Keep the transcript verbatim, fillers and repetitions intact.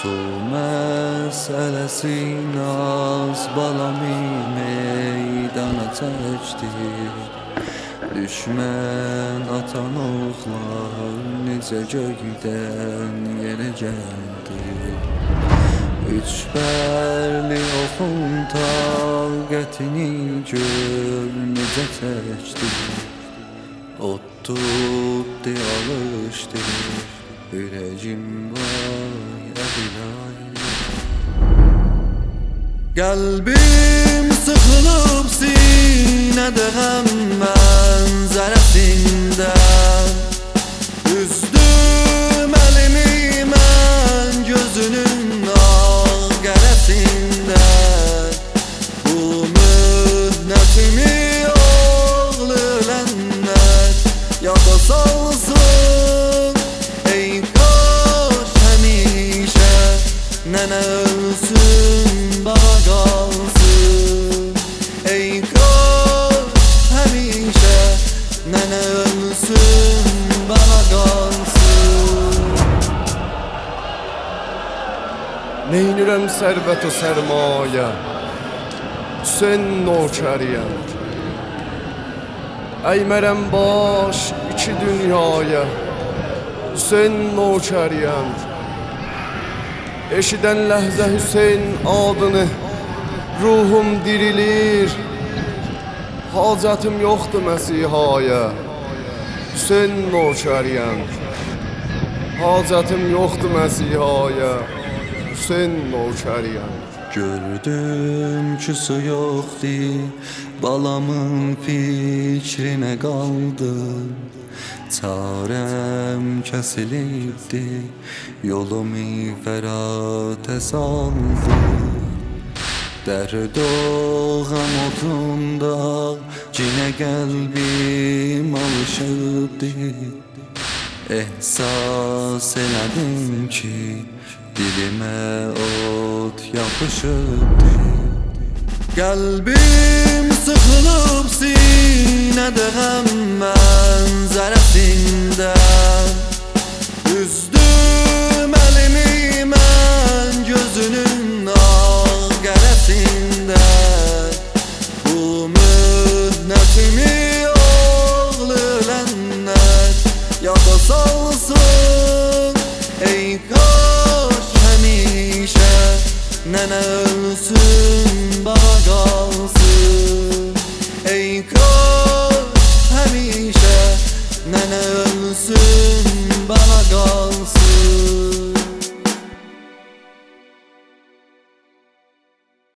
Su meselesi naz balami meydana çəkdi. Düşmən atan oxlar necə göydən yerə gəldi. Üç bərli oxun taqətini gör necə çəkdi. Ot tutdu alışdı ürəyim vay əbilay. Qəlbim sıxılıb sinədə qəm mənzərəsindən. Üzdüm əlimi mən gözünün ağ qərəsindən. Bu müddətimi oğlu lənət yada salsın. Ey kaş həmişə nənə ölsün bana qalsın. Ey kaş həmişə nənə ölsün bana qalsın. Neynirəm sərvət o sərmayə, sən nökəriyəm. Əymərəm baş iki dünyaya, sən nökəriyəm. Eşidən ləhzə Hüseyn adını ruhum dirilir. Hacətim yoxdur Məsihaya, sən nökəriyəm. Hacətim yoxdur Məsihaya, sən nökəriyəm. Gördüm ki su yoxdur, balamın fikrinə qaldı. Çarəm kəsilibdi, yolumu fərətə saldı. Dərd o qəm otunda cinə qəlbim alışıbdı. Ehsas elədim ki dilimə ot yapışıbdı. Qəlbim sıxılıb sinədə qəm mənzərəsindən. Üzdüm əlimi mən gözünün ağ qərəsindən. Bu müddətimi oğlu lənət yada salsın. Ey kaş həmişə nənə ölsün